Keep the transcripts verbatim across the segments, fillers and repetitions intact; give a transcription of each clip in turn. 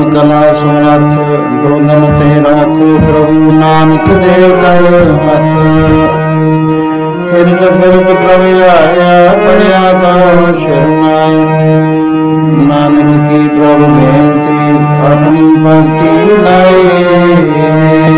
कला सुनत दोनों ते राखो प्रभु नानक दे कर हथ फिरत फिरत प्रभु आया पड़िया तो शरणा नानक की प्रभु बेनती अपनी भक्ति लाई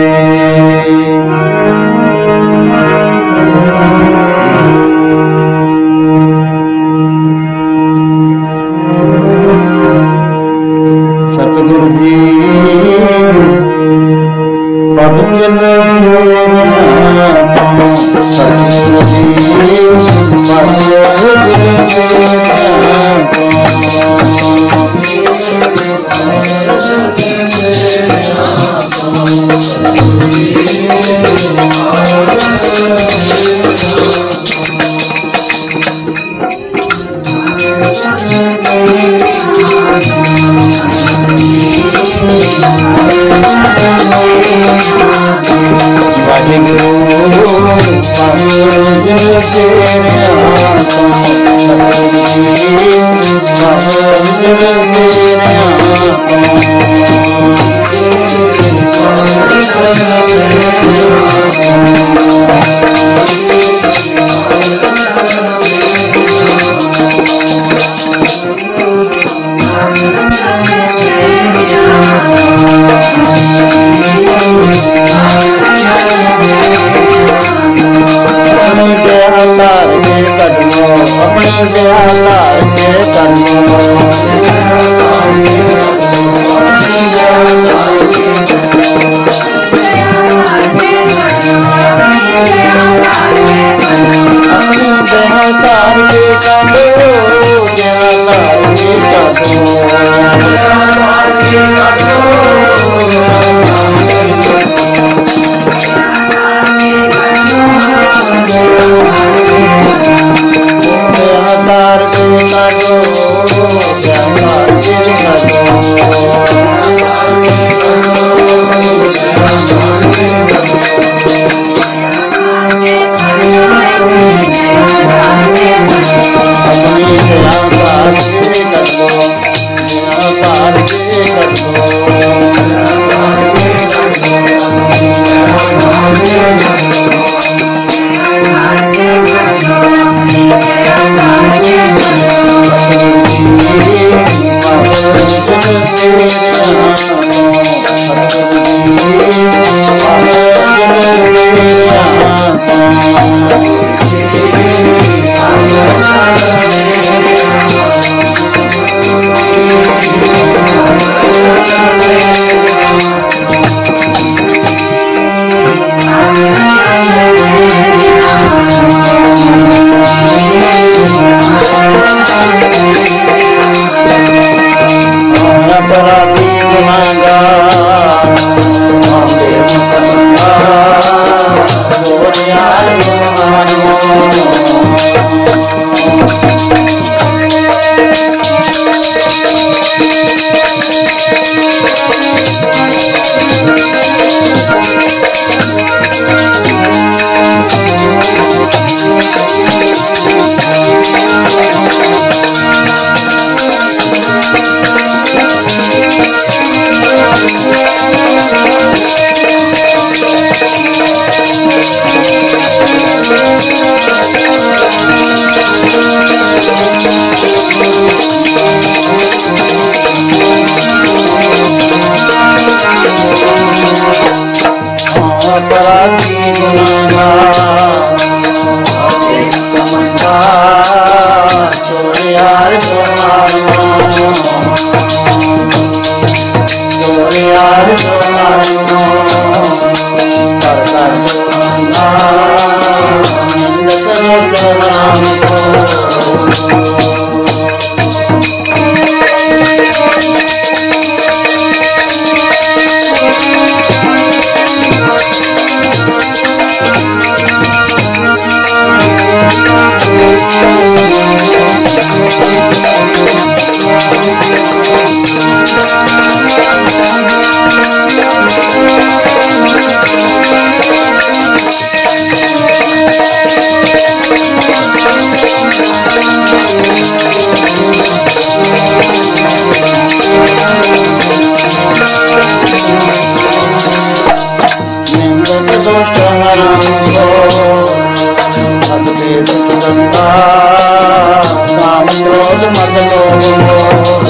क्रोध मत लोभो,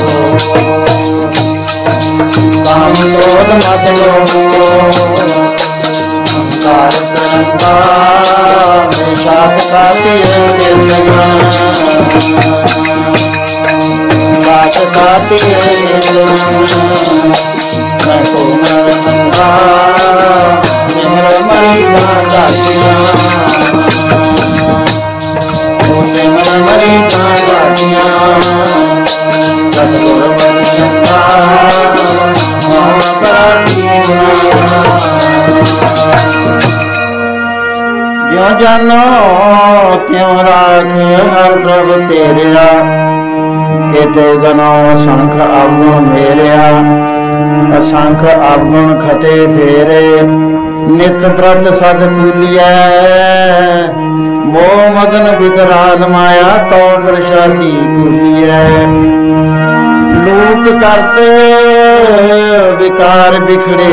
काम क्रोध मत लोभो, अहंकार तिरंगा शाप का पिए निर्जना, शाप का पिए निर्जना, मैं तो मर मंगा मेरा मरी का दिया, मेरा मरी का दिया, सतगुरु बंदा ज्यों जानो त्यों राखियो हर प्रभ तेरिया, केते गनो संख अवगुण मेरिया, असंख अवगुण खते फेरे, नित व्रत सद भूलिया, मोह मगन विकराल माया तो प्रसादी भूलिया, लोक करते विकार बिखड़े,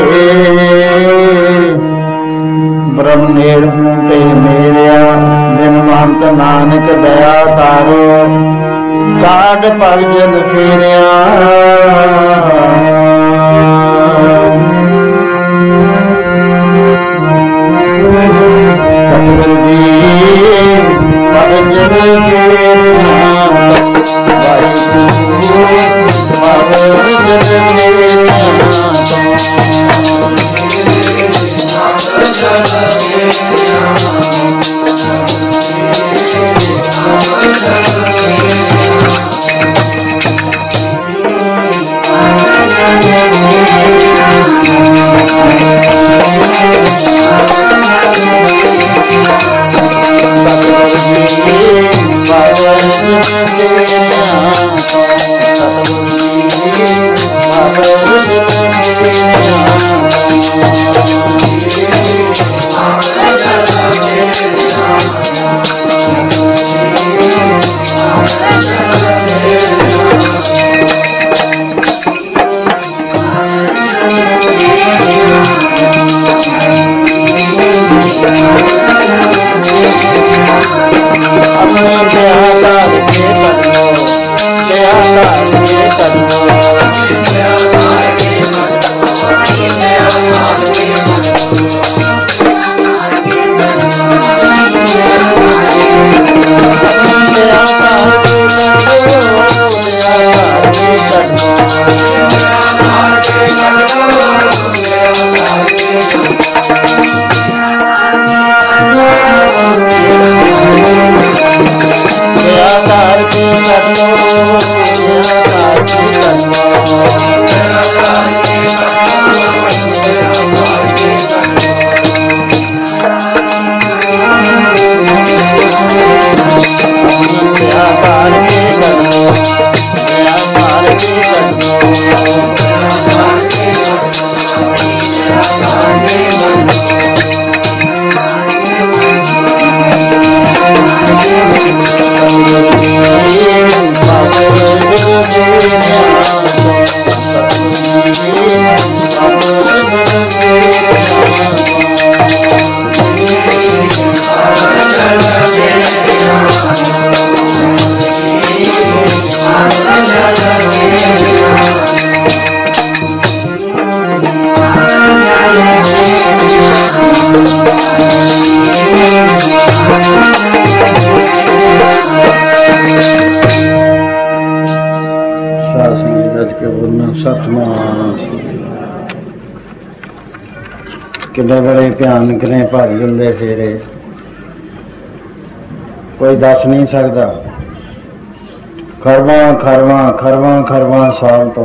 ब्रह्म नेड़ हूं ते मेरिया, बिन महंत नानक दया तारो, काट पग जल फेरिया, सतगुरु जी पग जल फेरिया, पग जल फेरिया, किन्ने बड़े भयानक ने भग जंदे फेरे, कोई दस नहीं सकता। खरवां खरवां खरवां खरवां साल तो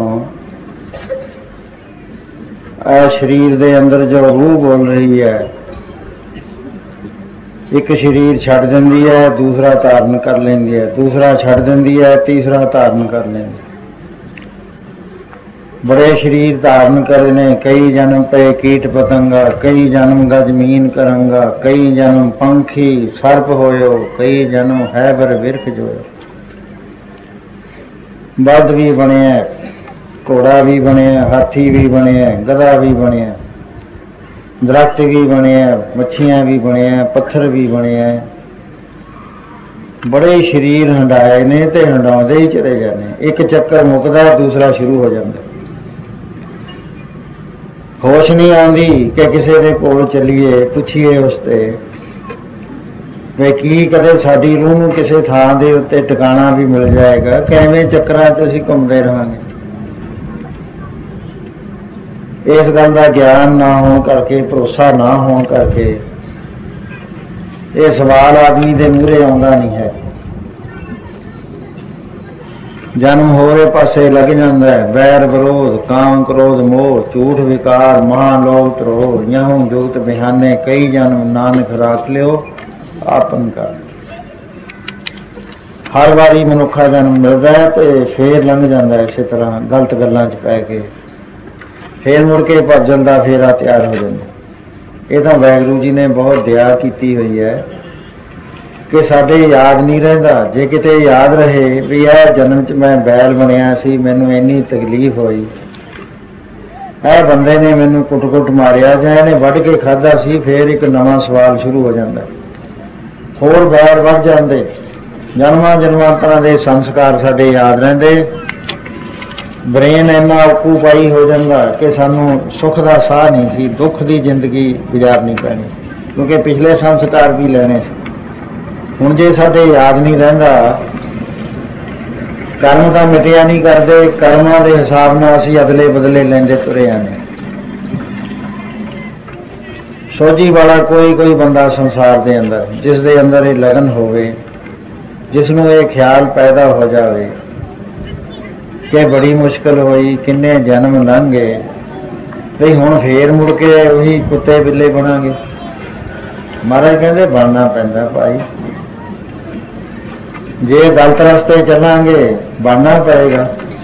ए शरीर दे अंदर जो रूह बोल रही है, एक शरीर छड़ देंदी है, दूसरा धारण कर लेंदी है, दूसरा छड़ देंदी है, तीसरा धारण कर लेंदी। बड़े शरीर धारण करने, कई जन्म पे कीट पतंगा, कई जन्म गजमीन करंगा, कई जन्म पंखी सर्प होयो, कई जन्म हैबर विरख जोयो। बद भी बने, घोड़ा भी बने, हाथी भी बने, गधा भी बने, दरख्त भी बने, मच्छियां भी बने, पत्थर भी बने, बड़े शरीर हंडाए ने ते हंडाउंदे ही चले जाने, एक चक्कर मुकदा दूसरा शुरू हो जाता। होश नहीं आती कि किसी के कोल चलीए पुछीए उसते वे की कदे साडी रूह नूं किसी थां दे उत्ते टिकाणा भी मिल जाएगा, किवें चक्करां च असीं घुमदे रहांगे। इस गल का ज्ञान ना होने करके, भरोसा ना होने करके ये सवाल आदमी के मूहरे आउंदा नहीं है। जन्म होरे पासे लग जाता है, बैर विरोध काम क्रोध मोह झूठ विकार महालोभ त्रोह यहूं जुगत बिहाने कई जन्म नानक राख लियो आपन का। हर बारी मनुखा जन्म मिलता है तो फिर लंघ जाता है इस तरह गलत गल्लां च पै के, फिर मुड़ के भजन का फेरा तैयार हो जाता। ये तो वाहिगुरू जी ने बहुत दया की हुई है कि साडे याद नहीं रहिंदा। जे किते याद रहे भी यह जन्म च मैं बैल बनिया सी, मैनू इन्नी तकलीफ हुई, यह बंदे ने मैनू कुट कुट मारिया जां इहने वढ़ के खाधा सी, फिर एक नवां सवाल शुरू हो जाता, होर बैर वध जाते। जन्मां जन्मांतरां दे संस्कार साडे याद रहिंदे, ब्रेन इन्ना ऑकूपाई हो जाता कि सानू सुख का साह नहीं सी, दुख की जिंदगी गुजारनी पैनी, क्योंकि पिछले संस्कार भी लेने से। हुण जे साडे याद नहीं रहिंदा, कर्म तो मिटिया नहीं करते, कर्मां दे हिसाब नाल असीं अदले बदले लैंदे तुरे आने। सोझी वाला कोई कोई बंदा संसार के अंदर जिस दे अंदर ये लगन होवे, जिसनूं ये ख्याल पैदा हो जाए कि बड़ी मुश्किल हुई, किन्ने जन्म लंघ गए, भी हुण फेर मुड़ के उही कुत्ते बिल्ले बनांगे। महाराज कहंदे बनना पैंदा भाई, जे गलत रस्ते चलांगे बनना पड़ेगा।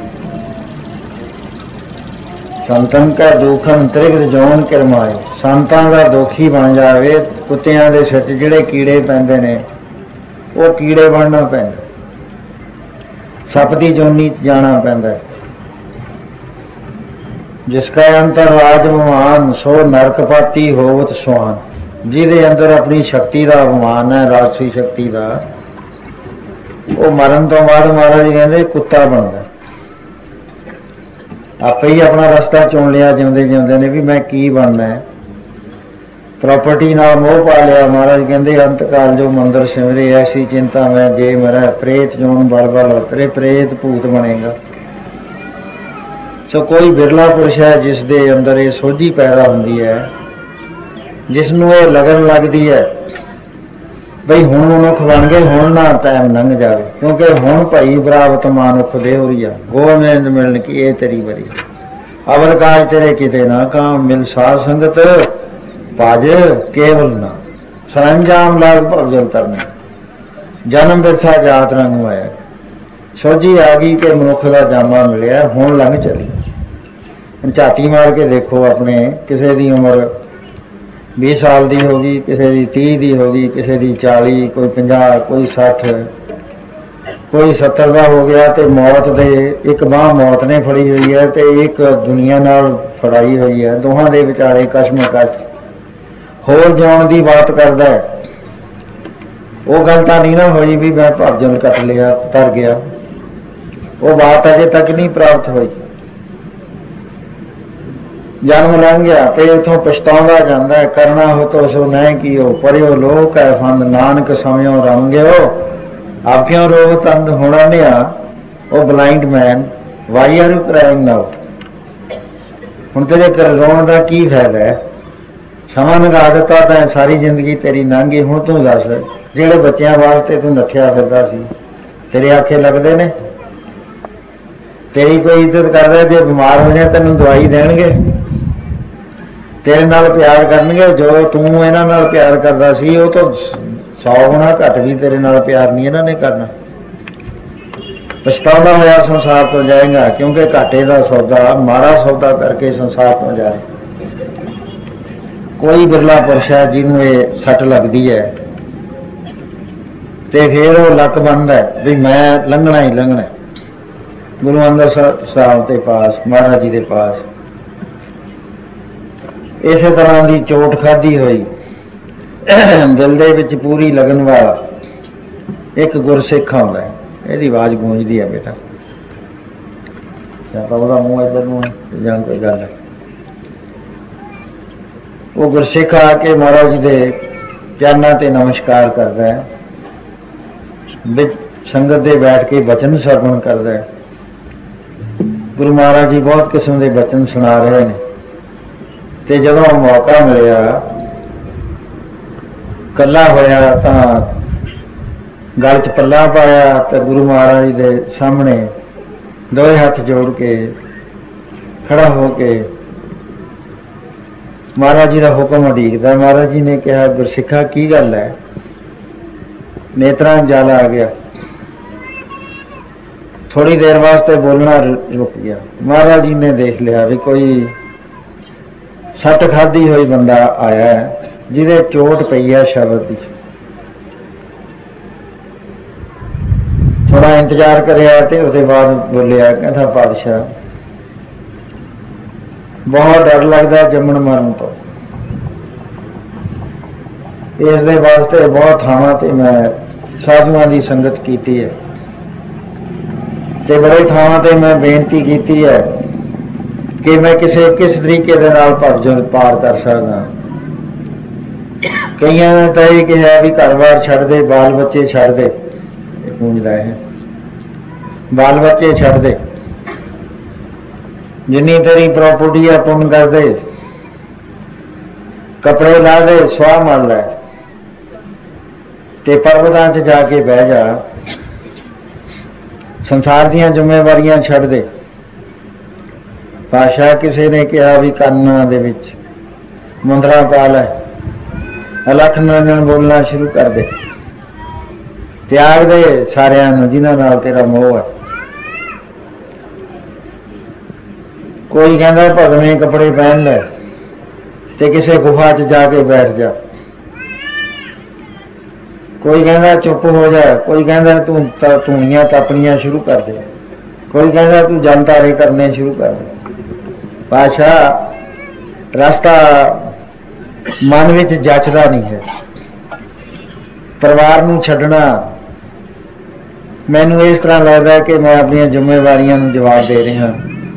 संतन का दुखन त्रिगत जौन किरमाए, संतां का दुखी बन जाए, कुत्तियां दे सिर जिहड़े कीड़े पैंदे ने वो कीड़े बनना पैंदा, सप दी जोनी जाना पैंदा। जिसका अंतर राज भगवान सो नरकपाती होवत सुहान, जिहदे अंदर अपनी शक्ति का अभिमान है, राजसी शक्ति का, वो मरण तो बाद महाराज कहते कुत्ता बनता। आपे ही अपना रास्ता चुन लिया जिंदे जिंदे ने भी मैं की बनना है, प्रॉपर्टी नाल मोह पा लिया। महाराज कहते अंत काल जो मंदिर सिमरे ऐसी चिंता में जे मरा, प्रेत जोन बल बल उतरे, प्रेत भूत बनेगा। सो कोई बिरला पुरुष है जिस दे अंदर ये सोझी पैदा होंदी है, जिसनों ये लगन लगती है बई हुण मनुख बन गए, हुण ना टाइम लंघ जाए, क्योंकि हुण भाई बराबत मानुख दे हो रही है, गोविंद मिलन की ये तेरी बरी, अवर काज तेरे किते ना काम, मिल साध संगत भज केवल ना, सरंजाम लाग भवजल तरना, जन्म बिरसा जात रंग होया। सोझी आ गई कि मनुख का जामा मिलिया, हुण लंघ चली। झाती मार के देखो अपने, किसी की उम्र बीस साल की होगी, किसी की तीह की होगी, किसी की चाली, कोई पंजाह, कोई सठ, कोई सत्तर का हो गया, तो मौत दे एक बांह मौत ने फड़ी हुई है तो एक दुनिया नाल फड़ाई हुई है, दोहां दे विचाले कशमकश होर जिउण की बात करता है। वो गल तो नहीं ना हुई भी मैं भवजन कट लिया तर गया, वो बात अजे तक नहीं प्राप्त हुई। जन्म लंघ गया तो इथों पछतावा जाता है, करना हो तो सो नहीं की हो, परियो लोक है फंद, नानक समयों रम गयो, आखियों रो तंद होना निया, oh blind man why are you crying now. हुण तेरे कर रोण का की फायदा है, समा लगा दिता तैं, सारी जिंदगी तेरी लंघ गई। हुण तू दस जिहड़े बच्चों वास्ते तू नठिया फिरदा सी, तेरे आखे लगदे ने? तेरी कोई इज्जत करदा? जे बीमार हो जाए तैनूं दवाई देणगे, तेरे नाल प्यार करनगे। जो तू इन्हां नाल प्यार करदा सी वो तो सौ गुणा घट भी तेरे नाल प्यार नहीं इन्हां ने करना। पछतावा होया संसार तो जाएगा, क्योंकि घाटे का सौदा माड़ा सौदा करके संसार तो जाए। कोई बिरला पुरुष है जिन्होंने ये सट लगती है तो फिर वो लक बनता है भी मैं लंघना ही लंघना। गुरु अंगद साहब के पास, महाराज जी के पास इस तरह की चोट खाधी हुई, दिल दे विच पूरी लगन वाला ਇੱਕ ਗੁਰਸਿੱਖ ਆਉਂਦਾ, ਇਹਦੀ ਆਵਾਜ਼ ਗੂੰਜਦੀ ਹੈ ਬੇਟਾ, ਜਾਂ ਤਾਂ ਉਹਦਾ ਮੂੰਹ ਇੱਧਰ ਨੂੰ ਹੈ ਜਾਂ ਕੋਈ ਗੱਲ ਹੈ। ਉਹ ਗੁਰਸਿੱਖ ਆ ਕੇ ਮਹਾਰਾਜ ਜੀ ਦੇ ਚਰਨਾਂ ਤੇ ਨਮਸਕਾਰ ਕਰਦਾ ਹੈ, ਵਿੱਚ ਸੰਗਤ ਦੇ ਬੈਠ ਕੇ ਬਚਨ ਸਰਵਣ ਕਰਦਾ ਹੈ। ਗੁਰੂ ਮਹਾਰਾਜ ਜੀ ਬਹੁਤ ਕਿਸਮ ਦੇ ਬਚਨ ਸੁਣਾ ਰਹੇ ਨੇ, ਤੇ ਜਦੋਂ ਮੌਕਾ ਮਿਲਿਆ, ਇਕੱਲਾ ਹੋਇਆ ਤਾਂ ਗਲ 'ਚ ਪੱਲਾ ਪਾਇਆ ਤੇ ਗੁਰੂ ਮਹਾਰਾਜ ਜੀ ਦੇ ਸਾਹਮਣੇ ਦੋਵੇਂ ਹੱਥ ਜੋੜ ਕੇ ਖੜਾ ਹੋ ਕੇ ਮਹਾਰਾਜ ਜੀ ਦਾ ਹੁਕਮ ਉਡੀਕਦਾ। ਮਹਾਰਾਜ ਜੀ ਨੇ ਕਿਹਾ, ਗੁਰਸਿੱਖਾ ਕੀ ਗੱਲ ਹੈ? ਨੇਤਰਾਂ ਜਲ ਆ ਗਿਆ, ਥੋੜੀ ਦੇਰ ਵਾਸਤੇ ਬੋਲਣਾ ਰੁਕ ਗਿਆ। ਮਹਾਰਾਜ ਜੀ ਨੇ ਦੇਖ ਲਿਆ ਵੀ ਕੋਈ ਸੱਟ ਖਾਧੀ ਹੋਈ ਬੰਦਾ ਆਇਆ ਹੈ, ਜਿਹਦੇ ਚੋਟ ਪਈ ਹੈ ਸ਼ਬਦ ਦੀ। ਥੋੜਾ ਇੰਤਜ਼ਾਰ ਕਰਿਆ ਤੇ ਉਹਦੇ ਬਾਅਦ ਬੋਲਿਆ, ਕਹਿੰਦਾ ਪਾਤਸ਼ਾਹ ਬਹੁਤ ਡਰ ਲੱਗਦਾ ਜੰਮਣ ਮਰਨ ਤੋਂ, ਇਸ ਦੇ ਵਾਸਤੇ ਬਹੁਤ ਥਾਵਾਂ ਤੇ ਮੈਂ ਸਾਧੂਆਂ ਦੀ ਸੰਗਤ ਕੀਤੀ ਹੈ ਤੇ ਬੜੇ ਥਾਵਾਂ ਤੇ ਮੈਂ ਬੇਨਤੀ ਕੀਤੀ ਹੈ ਕਿ ਮੈਂ ਕਿਸੇ ਕਿਸ ਤਰੀਕੇ ਦੇ ਨਾਲ ਭਵਜਨ ਪਾਰ ਕਰ ਸਕਦਾ। ਕਈਆਂ ਨੇ ਤਾਂ ਇਹ ਕਿਹਾ ਵੀ ਘਰ-ਬਾਰ ਛੱਡ ਦੇ, ਬਾਲ ਬੱਚੇ ਛੱਡ ਦੇ, ਇਹ ਗੂੰਜਦਾ ਹੈ, ਬਾਲ ਬੱਚੇ ਛੱਡ ਦੇ, ਜਿੰਨੀ ਤੇਰੀ ਪ੍ਰਾਪਰਟੀ ਆ ਪੁੰਨ ਕਰ ਦੇ, ਕੱਪੜੇ ਲਾ ਦੇ, ਸਵਾਹ ਮੰਨ ਲੈ ਤੇ ਪਰਬਤਾਂ 'ਚ ਜਾ ਕੇ ਬਹਿ ਜਾ, ਸੰਸਾਰ ਦੀਆਂ ਜ਼ਿੰਮੇਵਾਰੀਆਂ ਛੱਡ ਦੇ। ਪਾਤਸ਼ਾਹ ਕਿਸੇ ਨੇ ਕਿਹਾ ਵੀ ਕੰਨਾਂ ਦੇ ਵਿੱਚ ਮੁੰਦਰਾ ਪਾ ਲੈ, ਅਲੱਖ ਨਿਰੰਜਨ ਬੋਲਣਾ ਸ਼ੁਰੂ ਕਰ ਦੇ, ਤਿਆਗ ਦੇ ਸਾਰਿਆਂ ਨੂੰ ਜਿਨ੍ਹਾਂ ਨਾਲ ਤੇਰਾ ਮੋਹ ਹੈ। ਕੋਈ ਕਹਿੰਦਾ ਭਗਵੇਂ ਕੱਪੜੇ ਪਹਿਨ ਲੈ ਤੇ ਕਿਸੇ ਗੁਫਾ 'ਚ ਜਾ ਕੇ ਬੈਠ ਜਾ, ਕੋਈ ਕਹਿੰਦਾ ਚੁੱਪ ਹੋ ਜਾ, ਕੋਈ ਕਹਿੰਦਾ ਤੂੰ ਧੂਣੀਆਂ ਤਪਣੀਆਂ ਸ਼ੁਰੂ ਕਰ ਦੇ, ਕੋਈ ਕਹਿੰਦਾ ਤੂੰ ਜਨ ਤਾਰੇ ਕਰਨੇ ਸ਼ੁਰੂ ਕਰ ਦੇ। ਪਾਤਸ਼ਾਹ ਰਸਤਾ ਮਨ ਵਿੱਚ ਜੱਚਦਾ ਨਹੀਂ ਹੈ। ਪਰਿਵਾਰ ਨੂੰ ਛੱਡਣਾ ਮੈਨੂੰ ਇਸ ਤਰ੍ਹਾਂ ਲੱਗਦਾ ਕਿ ਮੈਂ ਆਪਣੀਆਂ ਜ਼ਿੰਮੇਵਾਰੀਆਂ ਨੂੰ ਜਵਾਬ ਦੇ ਰਿਹਾ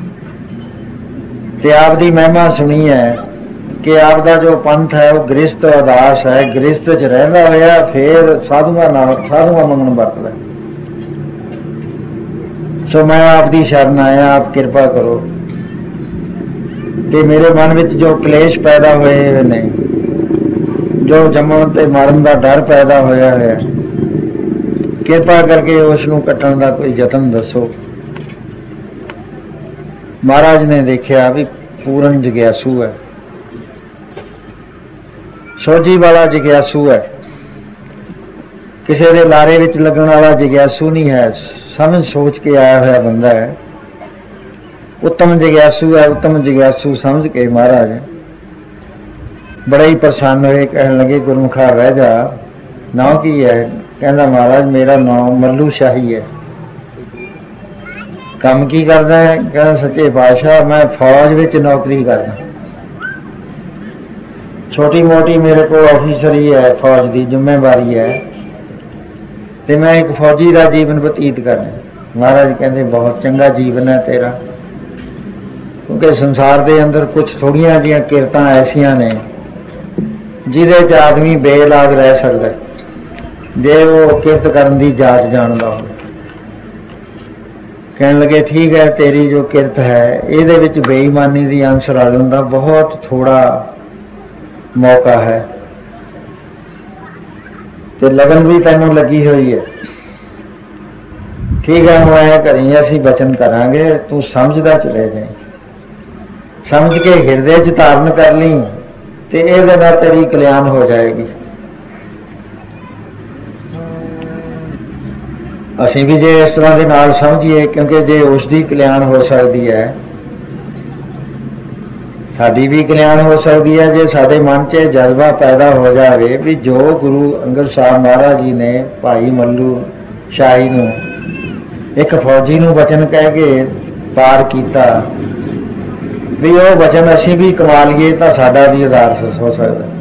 ਤੇ ਆਪ ਦੀ ਮਹਿਮਾ ਸੁਣੀ ਹੈ ਕਿ ਆਪ ਦਾ ਜੋ ਪੰਥ ਹੈ ਉਹ ਗ੍ਰਸਤ ਉਦਾਸ ਹੈ, ਗ੍ਰਸਤ 'ਚ ਰਹਿੰਦਾ ਹੋਇਆ ਫਿਰ ਸਾਧੂਆਂ ਨਾਲ ਸਾਧੂਆਂ ਮੰਗਣ ਵਰਤਦਾ। ਸੋ ਮੈਂ ਆਪ ਦੀ ਸ਼ਰਨ ਆਇਆ, ਆਪ ਕਿਰਪਾ ਕਰੋ ਤੇ ਮੇਰੇ ਮਨ ਵਿੱਚ ਜੋ ਕਲੇਸ਼ ਪੈਦਾ ਹੋਏ ਨੇ, ਜੋ ਜੰਮਣ ਤੇ ਮਰਨ ਦਾ ਡਰ ਪੈਦਾ ਹੋਇਆ ਹੈ, ਕਿਰਪਾ ਕਰਕੇ ਉਸ ਨੂੰ ਕੱਟਣ ਦਾ ਕੋਈ ਯਤਨ ਦੱਸੋ। ਮਹਾਰਾਜ ਨੇ ਦੇਖਿਆ ਵੀ ਪੂਰਨ ਜਗਿਆਸੂ ਹੈ, ਸੋਝੀ ਵਾਲਾ ਜਗਿਆਸੂ ਹੈ, ਕਿਸੇ ਦੇ ਲਾਰੇ ਵਿੱਚ ਲੱਗਣ ਵਾਲਾ ਜਗਿਆਸੂ ਨਹੀਂ ਹੈ, ਸਮਝ ਸੋਚ ਕੇ ਆਇਆ ਹੋਇਆ ਬੰਦਾ ਹੈ, ਉੱਤਮ ਜਗਿਆਸੂ ਹੈ। ਉੱਤਮ ਜਗਿਆਸੂ ਸਮਝ ਕੇ ਮਹਾਰਾਜ ਬੜੇ ਹੀ ਪ੍ਰਸੰਨ ਹੋਏ, ਕਹਿਣ ਲੱਗੇ ਗੁਰਮੁਖਾ ਰਹਿ ਜਾ, ਨਾਂ ਕੀ ਹੈ? ਕਹਿੰਦਾ ਮਹਾਰਾਜ ਮੇਰਾ ਨਾਂ ਮੱਲੂ ਸ਼ਾਹੀ ਹੈ। ਕੰਮ ਕੀ ਕਰਦਾ ਹੈ? ਕਹਿੰਦਾ ਸੱਚੇ ਪਾਤਸ਼ਾਹ ਮੈਂ ਫੌਜ ਵਿੱਚ ਨੌਕਰੀ ਕਰਦਾ, ਛੋਟੀ ਮੋਟੀ ਮੇਰੇ ਕੋਲ ਆਫੀਸਰੀ ਹੈ, ਫੌਜ ਦੀ ਜ਼ਿੰਮੇਵਾਰੀ ਹੈ ਤੇ ਮੈਂ ਇੱਕ ਫੌਜੀ ਦਾ ਜੀਵਨ ਬਤੀਤ ਕਰਨਾ। ਮਹਾਰਾਜ ਕਹਿੰਦੇ ਬਹੁਤ ਚੰਗਾ ਜੀਵਨ ਹੈ ਤੇਰਾ, ਕਿਉਂਕਿ ਸੰਸਾਰ ਦੇ ਅੰਦਰ ਕੁਝ ਥੋੜੀਆਂ ਜਿਹੀਆਂ ਕਿਰਤਾਂ ਐਸੀਆਂ ਨੇ ਜਿਹਦੇ 'ਚ ਆਦਮੀ ਬੇਲਾਗ ਰਹਿ ਸਕਦਾ ਜੇ ਉਹ ਕਿਰਤ ਕਰਨ ਦੀ ਜਾਚ ਜਾਣਦਾ ਹੋਵੇ। ਕਹਿਣ ਲੱਗੇ ਠੀਕ ਹੈ, ਤੇਰੀ ਜੋ ਕਿਰਤ ਹੈ ਇਹਦੇ ਵਿੱਚ ਬੇਈਮਾਨੀ ਦੀ ਅੰਸ਼ ਰਲਣ ਦਾ ਬਹੁਤ ਥੋੜਾ ਮੌਕਾ ਹੈ ਤੇ ਲਗਨ ਵੀ ਤੈਨੂੰ ਲੱਗੀ ਹੋਈ ਹੈ। ਠੀਕ ਹੈ, ਹੁਣ ਐਂ ਕਰੀ ਅਸੀਂ ਬਚਨ ਕਰਾਂਗੇ, ਤੂੰ ਸਮਝਦਾ ਚਲੇ ਜਾਈਂ, ਸਮਝ ਕੇ ਹਿਰਦੇ 'ਚ ਧਾਰਨ ਕਰ ਲਈ ਤੇ ਇਹਦੇ ਨਾਲ ਤੇਰੀ ਕਲਿਆਣ ਹੋ ਜਾਏਗੀ। ਅਸੀਂ ਵੀ ਜੇ ਇਸ ਤਰ੍ਹਾਂ ਦੇ ਨਾਲ ਸਮਝੀਏ, ਕਿਉਂਕਿ ਜੇ ਉਸ ਦੀ ਕਲਿਆਣ ਹੋ ਸਕਦੀ ਹੈ ਸਾਡੀ ਵੀ ਕਲਿਆਣ ਹੋ ਸਕਦੀ ਹੈ। ਜੇ ਸਾਡੇ ਮਨ 'ਚ ਜਜ਼ਬਾ ਪੈਦਾ ਹੋ ਜਾਵੇ ਵੀ ਜੋ ਗੁਰੂ ਅੰਗਦ ਸਾਹਿਬ ਮਹਾਰਾਜ ਜੀ ਨੇ ਭਾਈ ਮੱਲੂ ਸ਼ਾਹੀ ਨੂੰ ਇੱਕ ਫੌਜੀ ਨੂੰ ਵਚਨ ਕਹਿ ਕੇ ਪਾਰ ਕੀਤਾ, ਵੀ ਉਹ ਵਚਨ ਅਸੀਂ ਵੀ ਕਮਾ ਲਈਏ ਤਾਂ ਸਾਡਾ ਵੀ ਉਦਾਰ ਹੋ ਸਕਦਾ।